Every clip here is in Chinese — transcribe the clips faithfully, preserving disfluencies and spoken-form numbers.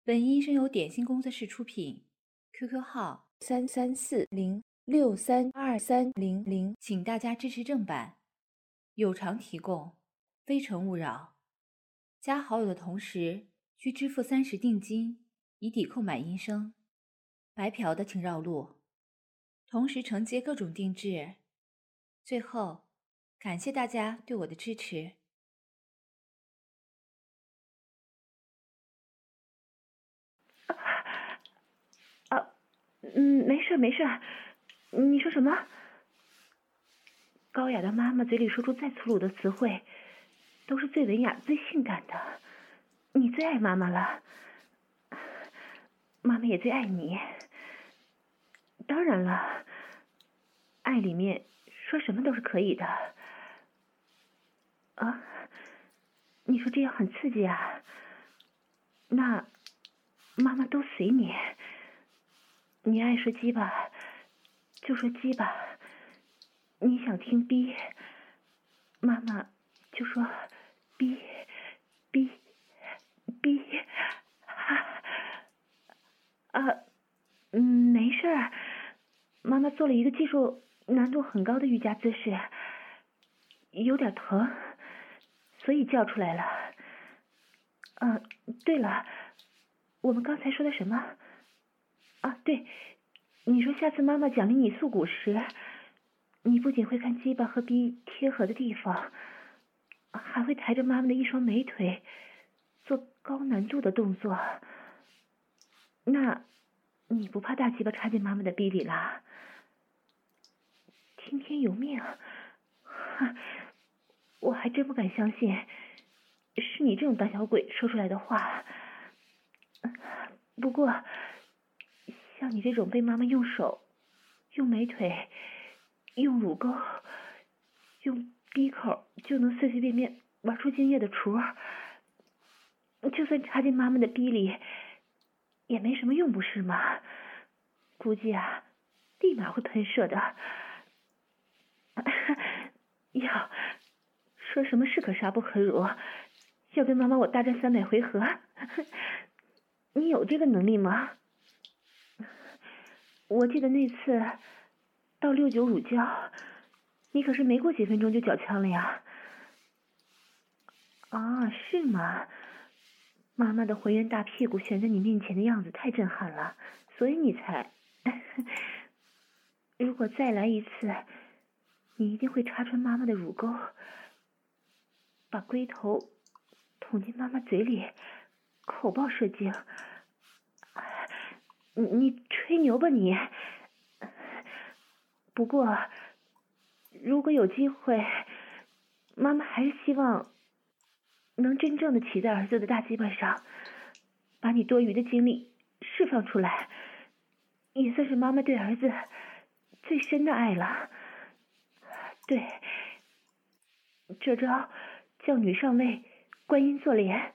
本音声由点心工作室出品 ，Q Q 号三三四零六三二三零零，请大家支持正版，有偿提供，非诚勿扰。加好友的同时需支付三十定金，以抵扣买音声。白嫖的请绕路，同时承接各种定制。最后，感谢大家对我的支持。 啊，嗯，没事没事，你说什么？高雅的妈妈嘴里说出再粗鲁的词汇，都是最文雅、最性感的。你最爱妈妈了，妈妈也最爱你。当然了，爱里面说什么都是可以的。啊，你说这样很刺激啊？那妈妈都随你，你爱说鸡吧就说鸡吧，你想听逼，妈妈就说逼逼逼。啊，嗯，没事儿，妈妈做了一个技术难度很高的瑜伽姿势，有点疼，所以叫出来了。啊，对了，我们刚才说的什么？啊，对，你说下次妈妈奖励你塑骨时，你不仅会看鸡巴和逼贴合的地方，还会抬着妈妈的一双美腿做高难度的动作。那你不怕大鸡巴插进妈妈的逼里啦？听天由命，我还真不敢相信是你这种胆小鬼说出来的话。不过像你这种被妈妈用手、用美腿、用乳沟、用逼口就能随随便便玩出精液的雏，就算插进妈妈的逼里也没什么用，不是吗？估计啊立马会喷射的。哟，说什么士可杀不可辱，要跟妈妈我大战三百回合，你有这个能力吗？我记得那次到六九乳胶，你可是没过几分钟就缴枪了呀。啊，是吗？妈妈的浑圆大屁股悬在你面前的样子太震撼了，所以你才……如果再来一次，你一定会插穿妈妈的乳沟，把龟头捅进妈妈嘴里，口爆射精。你你吹牛吧你！不过，如果有机会，妈妈还是希望能真正的骑在儿子的大鸡巴上，把你多余的精力释放出来，也算是妈妈对儿子最深的爱了。对，这招叫女上位观音坐莲。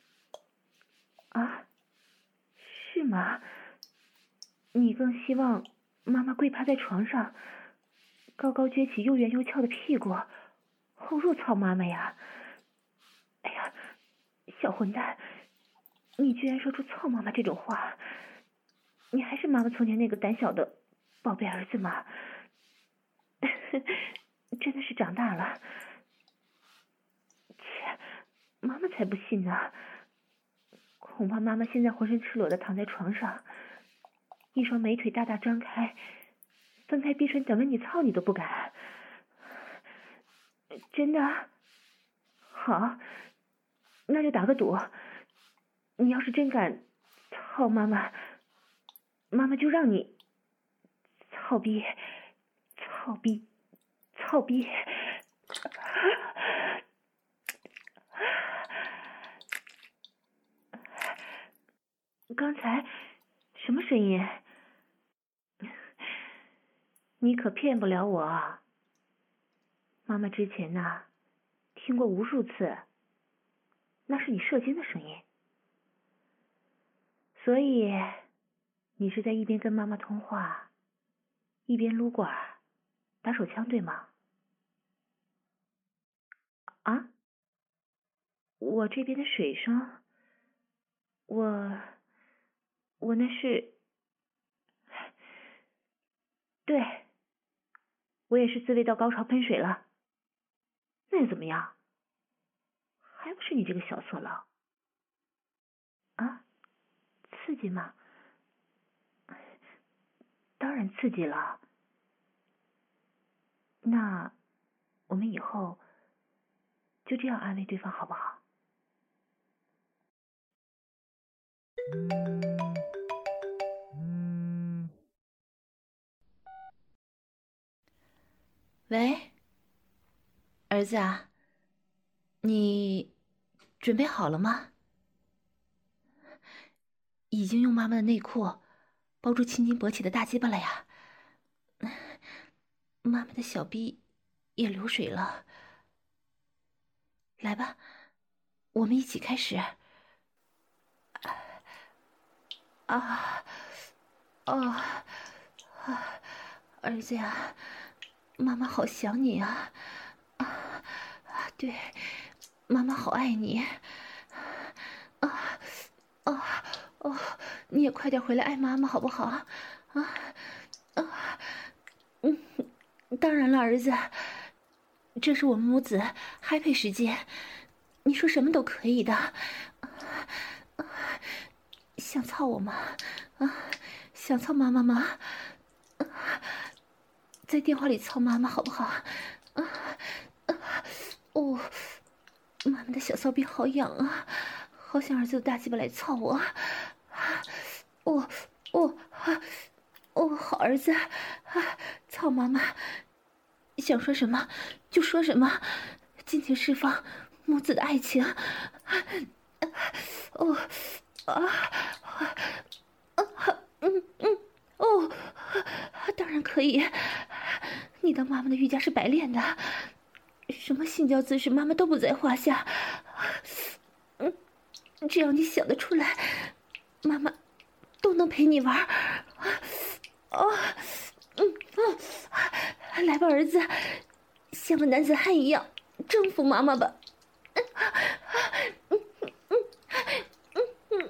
啊，是吗？你更希望妈妈跪趴在床上，高高撅起又圆又翘的屁股，后入操妈妈呀？哎呀，小混蛋，你居然说出操妈妈这种话，你还是妈妈从前那个胆小的宝贝儿子吗？真的是长大了。切，妈妈才不信呢。恐怕妈妈现在浑身赤裸的躺在床上，一双美腿大大张开，分开逼唇等着你操你都不敢。真的？好，那就打个赌，你要是真敢操妈妈，妈妈就让你操逼操逼操逼。刚才什么声音？你可骗不了我，妈妈之前呐听过无数次，那是你射精的声音。所以你是在一边跟妈妈通话，一边撸管打手枪，对吗？啊？我这边的水声，我我那是……对，我也是自慰到高潮喷水了。那又怎么样？还不是你这个小色狼。啊？刺激吗？当然刺激了。那我们以后就这样安慰对方好不好？ 喂，儿子啊，你准备好了吗？已经用妈妈的内裤包住青筋勃起的大鸡巴了呀。妈妈的小臂也流水了。来吧，我们一起开始。啊，哦，啊，儿子呀，妈妈好想你啊！啊，对，妈妈好爱你。啊，哦，哦，你也快点回来爱妈妈好不好？啊，啊，嗯，当然了，儿子，这是我们母子嗨配时间，你说什么都可以的。想操我吗？啊，想操妈妈吗？在电话里操妈妈好不好？啊啊，哦，妈妈的小骚逼好痒啊，好想儿子的大鸡巴来操我。哦哦啊哦，好儿子，啊，操妈妈，想说什么就说什么，尽情释放母子的爱情。哦啊啊嗯嗯哦，当然可以。你当妈妈的瑜伽是白练的，什么性交姿势妈妈都不在话下。嗯，只要你想得出来，妈妈都能陪你玩。哦，嗯嗯，来吧，儿子，像个男子汉一样征服妈妈吧。嗯嗯嗯嗯嗯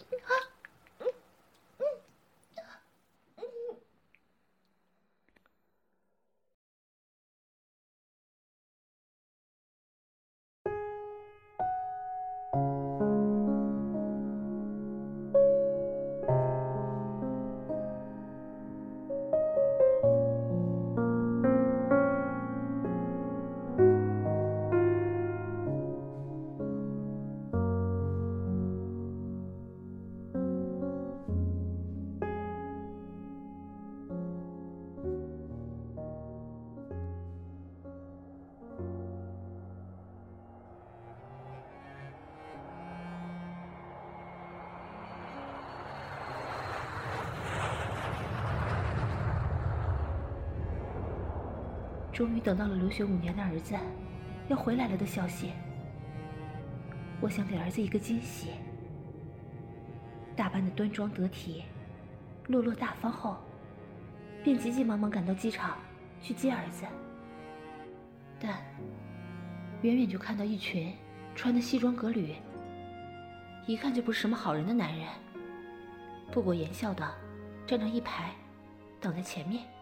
终于等到了留学五年的儿子要回来了的消息。我想给儿子一个惊喜，打扮的端庄得体、落落大方后，便急急忙忙赶到机场去接儿子。但远远就看到一群穿的西装革履，一看就不是什么好人的男人，不苟言笑的站成一排，挡在前面。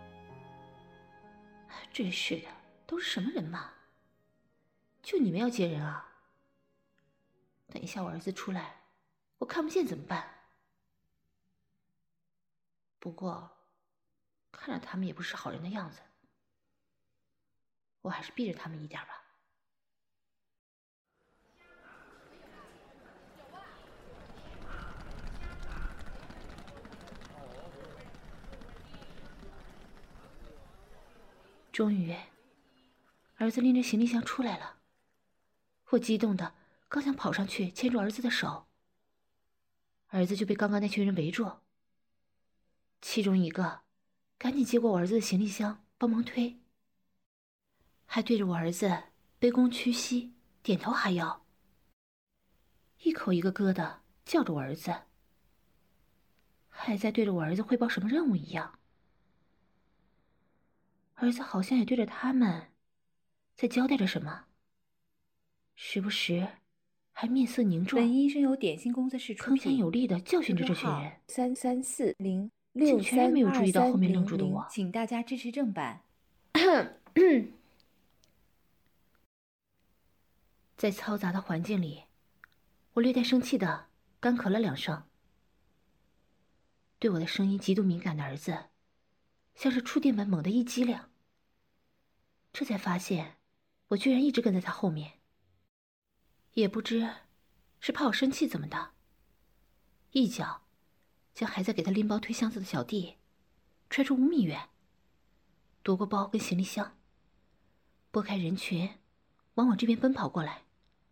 真是的，都是什么人嘛？就你们要接人啊？等一下我儿子出来，我看不见怎么办？不过看着他们也不是好人的样子，我还是避着他们一点吧。终于，儿子拎着行李箱出来了。我激动的刚想跑上去牵住儿子的手，儿子就被刚刚那群人围住。其中一个赶紧接过我儿子的行李箱，帮忙推，还对着我儿子卑躬屈膝，点头哈腰，一口一个疙瘩叫着我儿子，还在对着我儿子汇报什么任务一样。儿子好像也对着他们在交代着什么，时不时还面色凝重。 本音声由点心工作室出铿品， 锵有力的教训着这群人。 三三四零竟六全然三没有注意到二三后面愣零零， 住的我。 请大家支持正版。 在嘈杂的环境里，我略带生气的干咳了两声。对我的声音极度敏感的儿子，像是触电般猛地一激灵。这才发现，我居然一直跟在他后面。也不知是怕我生气怎么的，一脚将还在给他拎包推箱子的小弟踹出五米远，夺过包跟行李箱，拨开人群，往我这边奔跑过来。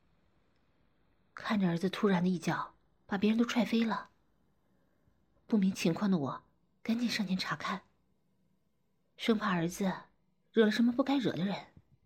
看着儿子突然的一脚把别人都踹飞了，不明情况的我赶紧上前查看，生怕儿子惹了什么不该惹的人。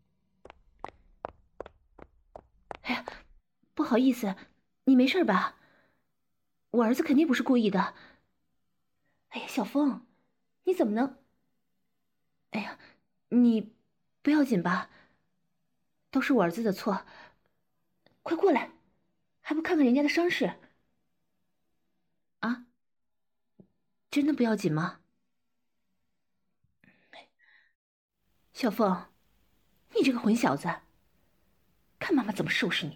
哎呀，不好意思，你没事吧？我儿子肯定不是故意的。哎呀，小峰，你怎么能……哎呀，你不要紧吧？都是我儿子的错。快过来，还不看看人家的伤势？啊？真的不要紧吗？小凤，你这个混小子，看妈妈怎么收拾你！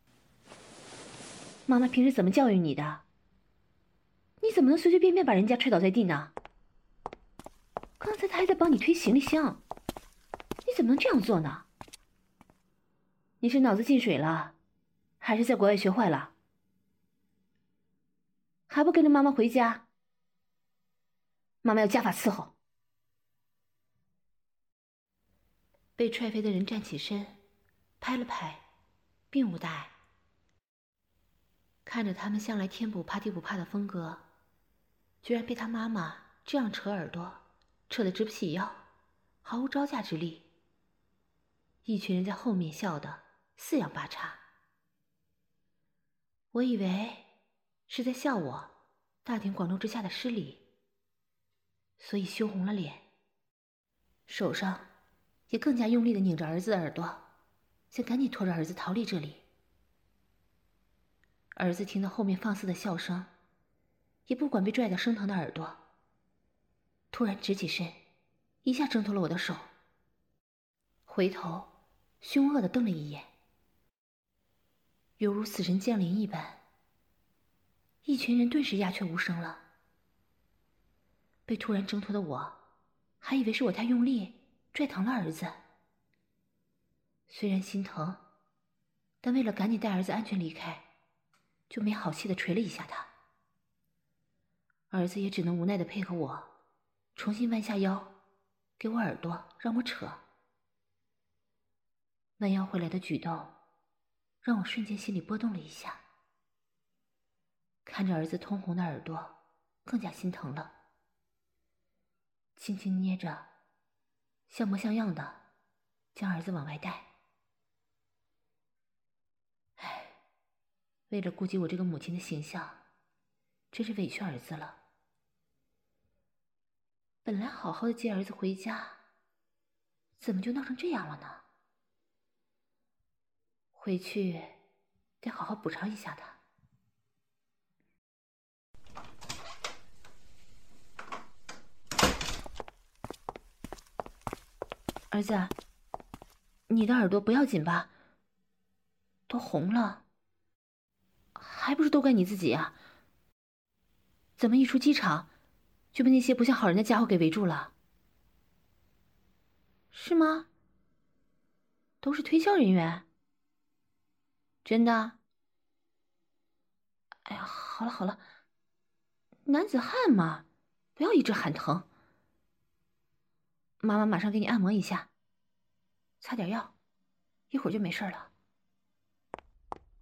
妈妈平时怎么教育你的？你怎么能随随便便把人家踹倒在地呢？刚才他还在帮你推行李箱，你怎么能这样做呢？你是脑子进水了，还是在国外学坏了？还不跟着妈妈回家？妈妈要家法伺候。被踹飞的人站起身，拍了拍，并无大碍。看着他们向来天不怕地不怕的风格，居然被他妈妈这样扯耳朵，扯得直不起腰，毫无招架之力。一群人在后面笑得四仰八叉。我以为是在笑我大庭广众之下的失礼，所以羞红了脸，手上也更加用力地拧着儿子的耳朵，想赶紧拖着儿子逃离这里。儿子听到后面放肆的笑声，也不管被拽得生疼的耳朵，突然直起身，一下挣脱了我的手，回头凶恶地瞪了一眼，犹如死神降临一般。一群人顿时鸦雀无声了。被突然挣脱的我，还以为是我太用力拽疼了儿子。虽然心疼，但为了赶紧带儿子安全离开，就没好气地捶了一下他。儿子也只能无奈地配合我，重新弯下腰，给我耳朵让我扯。弯腰回来的举动，让我瞬间心里波动了一下。看着儿子通红的耳朵，更加心疼了。轻轻捏着，像模像样的将儿子往外带。唉，为了顾及我这个母亲的形象，真是委屈儿子了。本来好好的接儿子回家，怎么就闹成这样了呢？回去得好好补偿一下他。儿子，你的耳朵不要紧吧？都红了，还不是都怪你自己啊？怎么一出机场就被那些不像好人的家伙给围住了？是吗？都是推销人员？真的？哎呀，好了好了，男子汉嘛，不要一直喊疼。妈妈马上给你按摩一下，擦点药，一会儿就没事了。